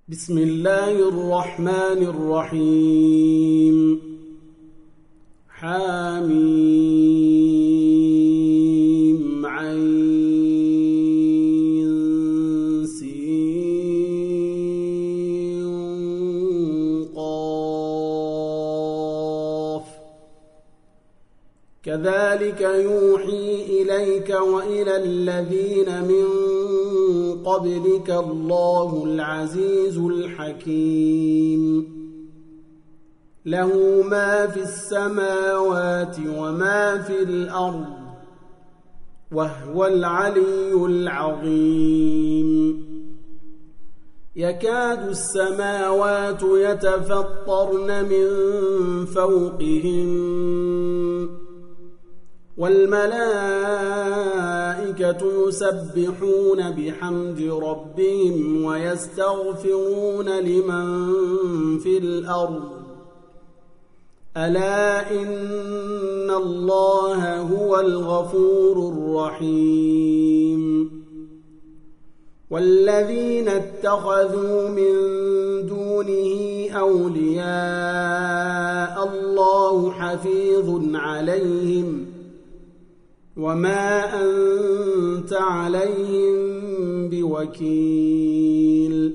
بسم الله الرحمن الرحيم حميم عين سين قاف كذلك يوحي إليك وإلى الذين من قبلك الله العزيز الحكيم له ما في السماوات وما في الأرض وهو العلي العظيم يكاد السماوات يتفطرن من فوقهم والملائكة يسبحون بحمد ربهم ويستغفرون لمن في الأرض ألا إن الله هو الغفور الرحيم والذين اتخذوا من دونه أولياء الله حفيظ عليهم وما أنت عليهم بوكيل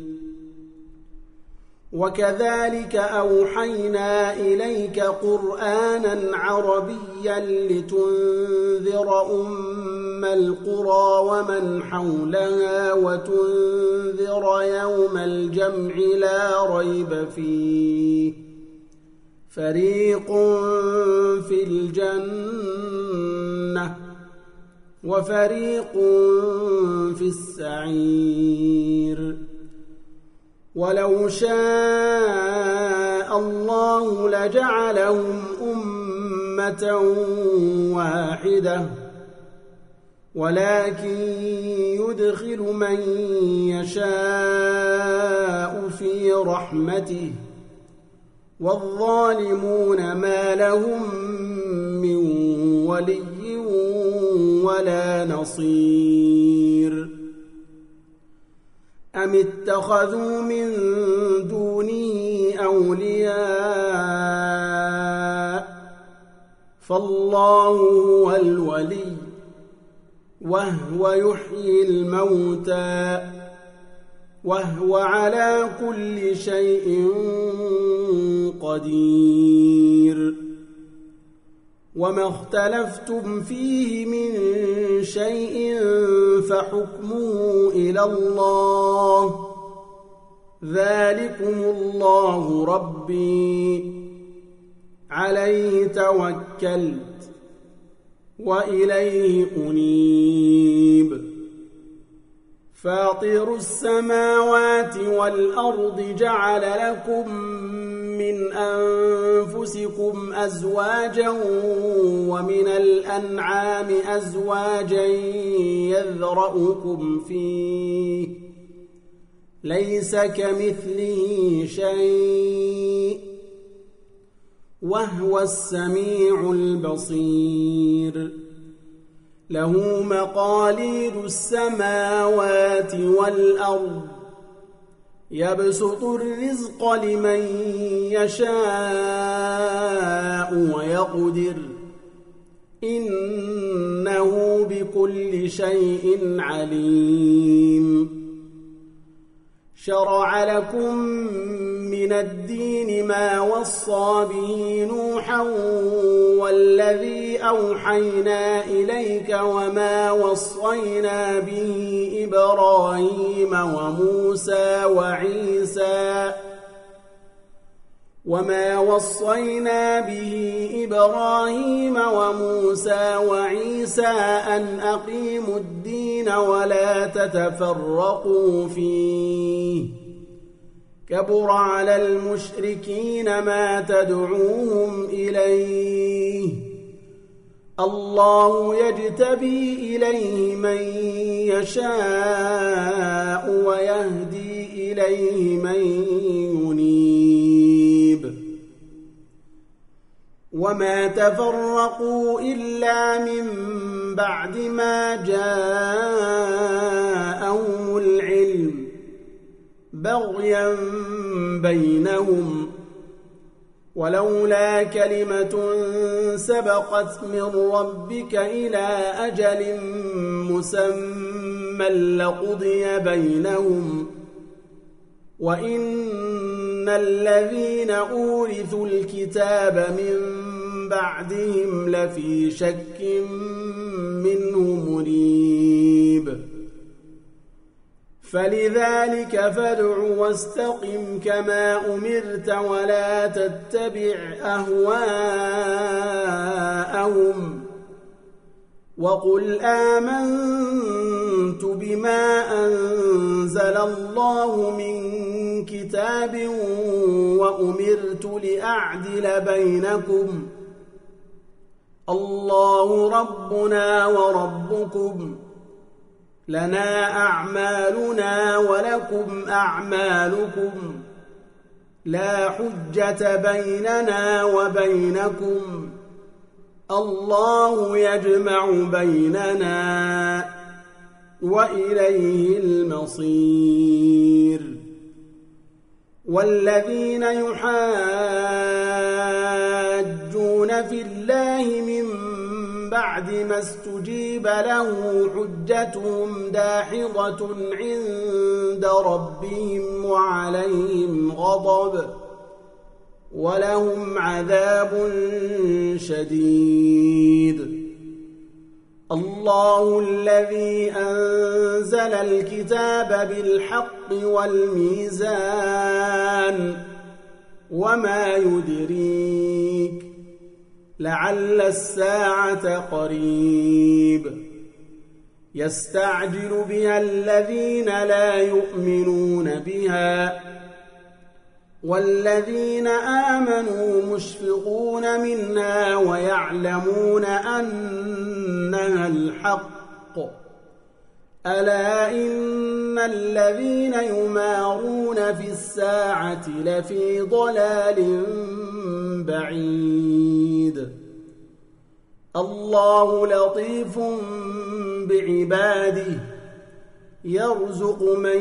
وكذلك أوحينا إليك قرآنا عربيا لتنذر أم القرى ومن حولها وتنذر يوم الجمع لا ريب فيه فريق في الجنة وفريق في السعير ولو شاء الله لجعلهم أمة واحدة ولكن يدخل من يشاء في رحمته والظالمون ما لهم من ولي ولا نصير أم اتخذوا من دونه أولياء فالله هو الولي وهو يحيي الموتى وهو على كل شيء قدير وما اختلفتم فيه من شيء فحكمه إلى الله ذلكم الله ربي عليه توكلت وإليه أنيب فاطر السماوات والأرض جعل لكم من أنفسكم أزواجا ومن الأنعام أزواجا يذرأكم فيه ليس كمثله شيء وهو السميع البصير له مقاليد السماوات والأرض يبسط الرزق لمن يشاء ويقدر إنه بكل شيء عليم شرع لكم من الدين ما وصى به نوحا والذي أوحينا إليك وما وصينا به إبراهيم وموسى وعيسى أن أقيموا الدين ولا تتفرقوا فيه كبر على المشركين ما تدعوهم إليه الله يجتبي إليه من يشاء ويهدي إليه من ينيب وما تفرقوا إلا من بعد ما جاءهم العلم بغيا بينهم ولولا كلمة سبقت من ربك إلى أجل مسمى لقضي بينهم وإن الذين أورثوا الكتاب من بعدهم لفي شك منه مريب فلذلك فادع واستقم كما أمرت ولا تتبع أهواءهم وقل آمنت بما أنزل الله من كتاب وأمرت لأعدل بينكم الله ربنا وربكم لنا أعمالنا ولكم أعمالكم لا حجة بيننا وبينكم الله يجمع بيننا وإليه المصير والذين يحاجون في الله من بعد ما استجيب له حجتهم داحضة عند ربهم وعليهم غضب ولهم عذاب شديد الله الذي أنزل الكتاب بالحق والميزان وما يدريك لعل الساعة قريب يستعجل بها الذين لا يؤمنون بها والذين آمنوا مشفقون منها ويعلمون أنها الحق ألا إن الذين يمارون في الساعة لفي ضلال بعيد الله لطيف بعباده يرزق من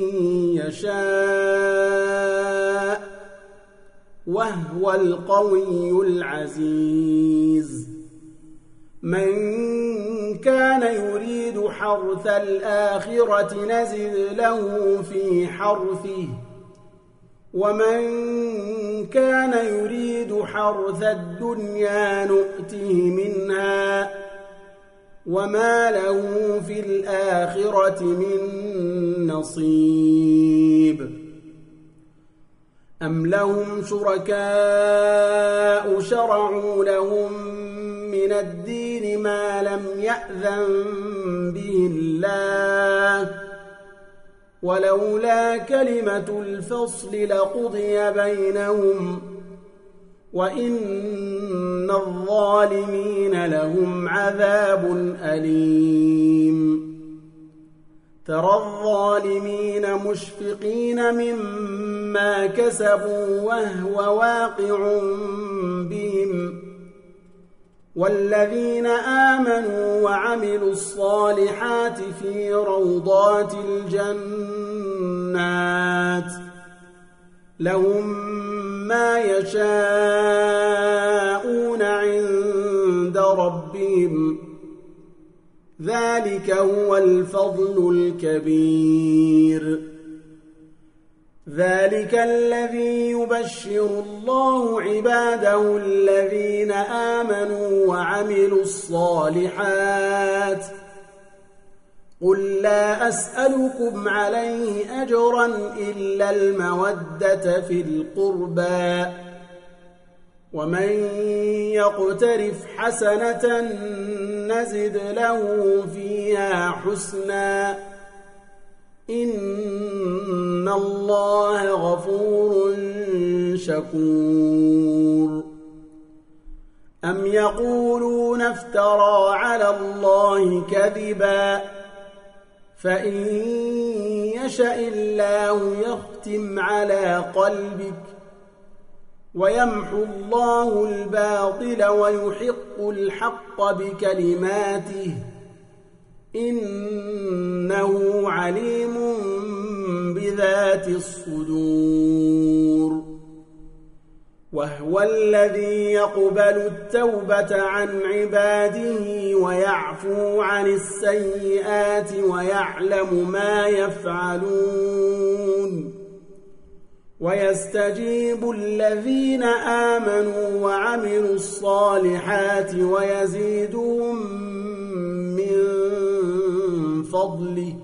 يشاء وهو القوي العزيز من كان يريد حرث الآخرة نزد له في حرثه ومن كان يريد حرث الدنيا نؤته منها وما له في الآخرة من نصيب أم لهم شركاء شرعوا لهم من الدين ما لم يأذن به الله ولولا كلمة الفصل لقضي بينهم وإن الظالمين لهم عذاب أليم ترى الظالمين مشفقين مما كسبوا وهو واقع بهم والذين آمنوا وعملوا الصالحات في روضات الجنات لهم ما يشاءون عند ربهم ذلك هو الفضل الكبير ذلك الذي يبشر الله عباده الذين آمنوا وعملوا الصالحات قل لا أسألكم عليه أجرا إلا المودة في القربى ومن يقترف حسنة نزد له فيها حسنا إن الله غفور شكور أم يقولون افترى على الله كذبا فإن يشأ الله يختم على قلبك ويمحو الله الباطل ويحق الحق بكلماته إنه عليم بذات ذات الصدور وهو الذي يقبل التوبة عن عباده ويعفو عن السيئات ويعلم ما يفعلون ويستجيب الذين آمنوا وعملوا الصالحات ويزيدهم من فضله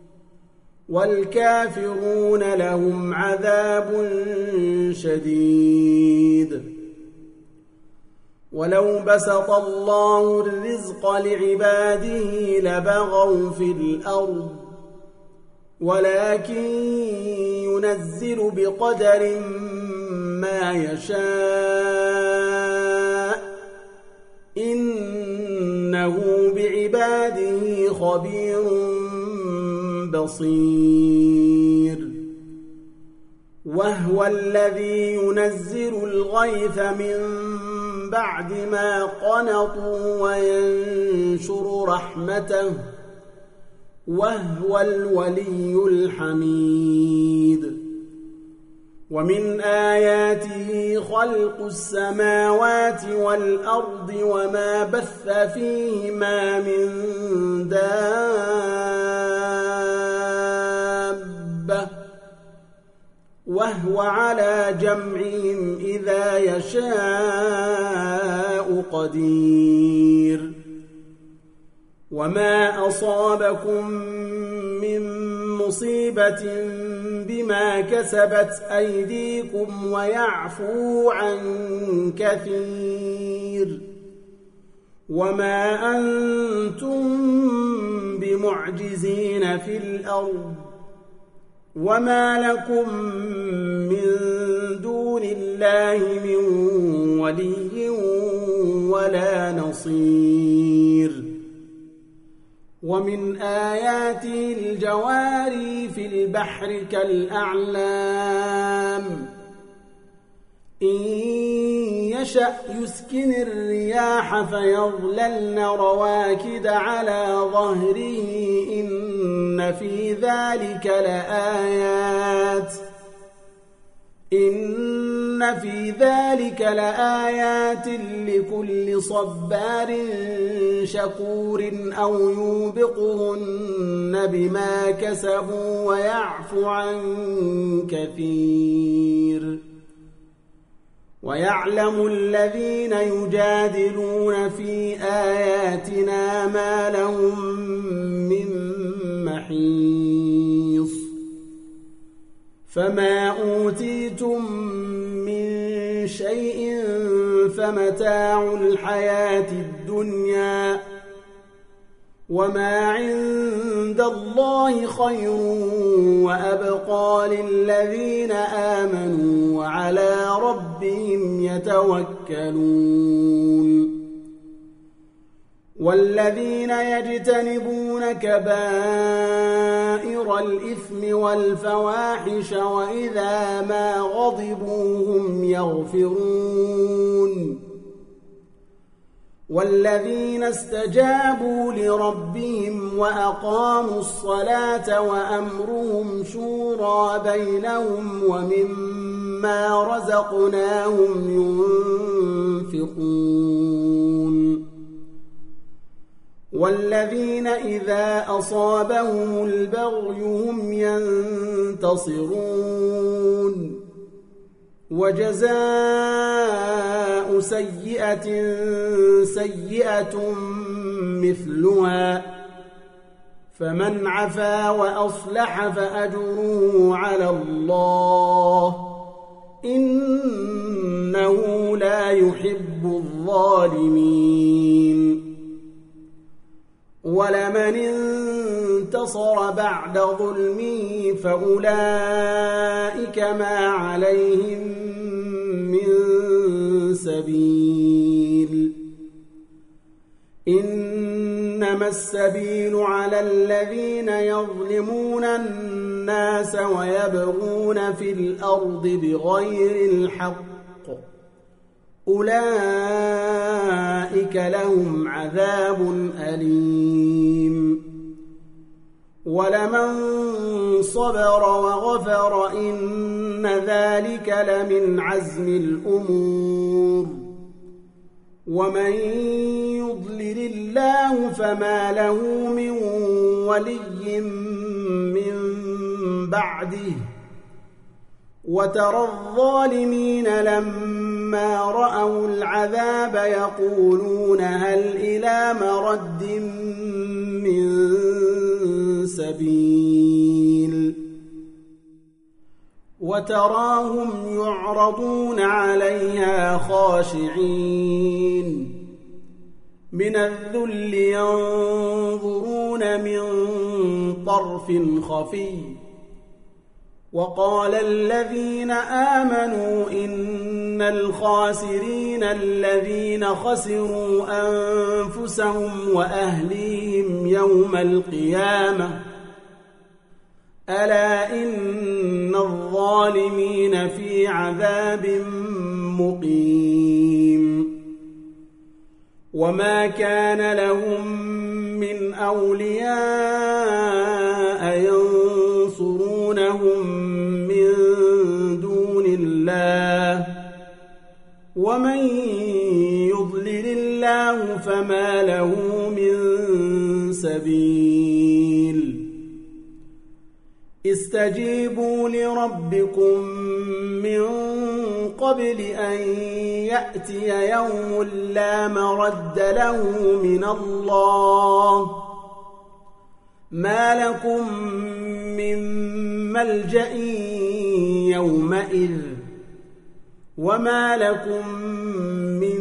والكافرون لهم عذاب شديد ولو بسط الله الرزق لعباده لبغوا في الأرض ولكن ينزل بقدر ما يشاء إنه بعباده خبير بصير وهو الذي ينزل الغيث من بعد ما قنطوا وينشر رحمته وهو الولي الحميد ومن آياته خلق السماوات والأرض وما بث فيهما من دابة وهو على جمعهم إذا يشاء قدير وما أصابكم من مصيبة بما كسبت أيديكم ويعفو عن كثير وما أنتم بمعجزين في الأرض وما لكم من دون الله من ولي ولا نصير ومن آياته الجواري في البحر كالأعلام إن يشأ يسكن الرياح فيظللن رواكد على ظهره إن في ذلك لآيات لكل صبار شكور أو يوبقهن بما كسبوا ويعفو عن كثير ويعلم الذين يجادلون في آياتنا ما لهم من محيص فما أوتيتم من شيء فمتاع الحياة الدنيا وما عند الله خير وأبقى للذين آمنوا وعلى ربهم يتوكلون والذين يجتنبون كبائر الإثم والفواحش وإذا ما غضبوا هم يغفرون والذين استجابوا لربهم وأقاموا الصلاة وأمرهم شورى بينهم ومما رزقناهم ينفقون والذين إذا أصابهم البغي هم ينتصرون وجزاء سيئة سيئة مثلها فمن عفا وأصلح فأجره على الله إنه لا يحب الظالمين ولمن انتصر بعد ظلمه فأولئك ما عليهم من سبيل إنما السبيل على الذين يظلمون الناس ويبغون في الأرض بغير الحق أولئك لهم عذاب أليم ولمن صبر وغفر إن ذلك لمن عزم الأمور ومن يضلل الله فما له من ولي من بعده وترى الظالمين لما رأوا العذاب يقولون هل إلى مرد من سبيل وتراهم يعرضون عليها خاشعين من الذل ينظرون من طرف خفي وقال الذين آمنوا إن الخاسرين الذين خسروا أنفسهم وأهليهم يوم القيامة ألا إن الظالمين في عذاب مقيم وما كان لهم من أولياء ينصرونهم من دون الله ومن يضلل الله فما له من سبيل استجيبوا لربكم من قبل أن يأتي يوم لا مرد له من الله ما لكم من ملجأ يومئذ وما لكم من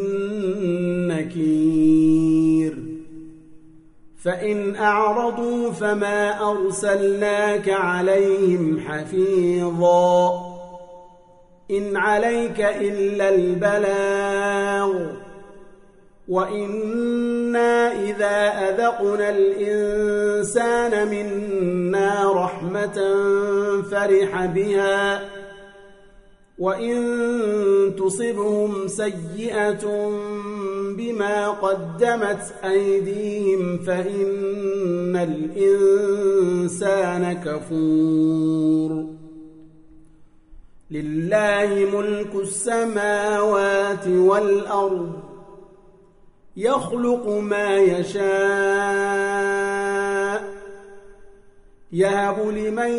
نكير فإن أعرضوا فما أرسلناك عليهم حفيظا إن عليك إلا البلاغ وإنا إذا أذقنا الإنسان منا رحمة فرح بها وإن تصبهم سيئة بما قدمت أيديهم فإن الإنسان كفور لله ملك السماوات والأرض يخلق ما يشاء يهب لمن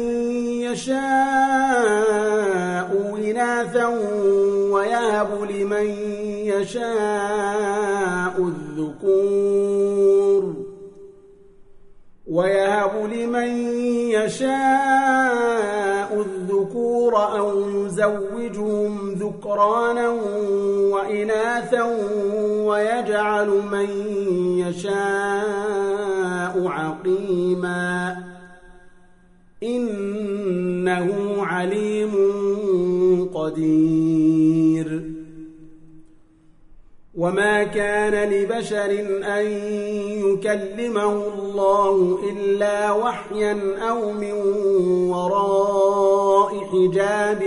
يشاء إناثا ويهب لمن يشاء الذكور أو يزوجهم ذكرانا وإناثا ويجعل من يشاء عقيما إنه عليم قدير وما كان لبشر أن يكلمه الله إلا وحيا أو من وراء حجاب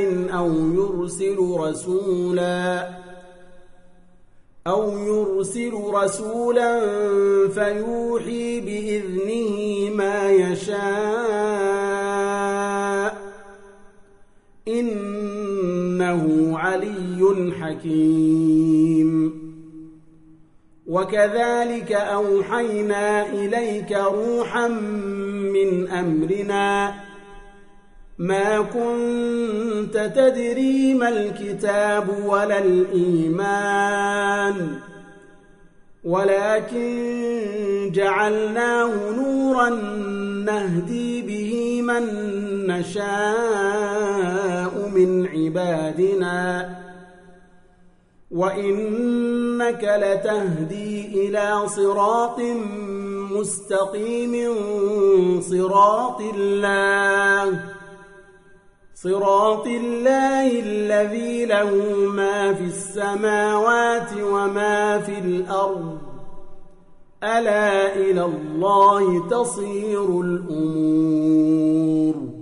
أو يرسل رسولا فيوحي بإذنه ما يشاء إنه علي حكيم وكذلك أوحينا إليك روحا من أمرنا ما كنت تدري ما الكتاب ولا الإيمان ولكن جعلناه نورا نهدي به من نشاء من عبادنا وإنك لتهدي إلى صراط مستقيم صراط الله الذي له ما في السماوات وما في الأرض ألا إلى الله تصير الأمور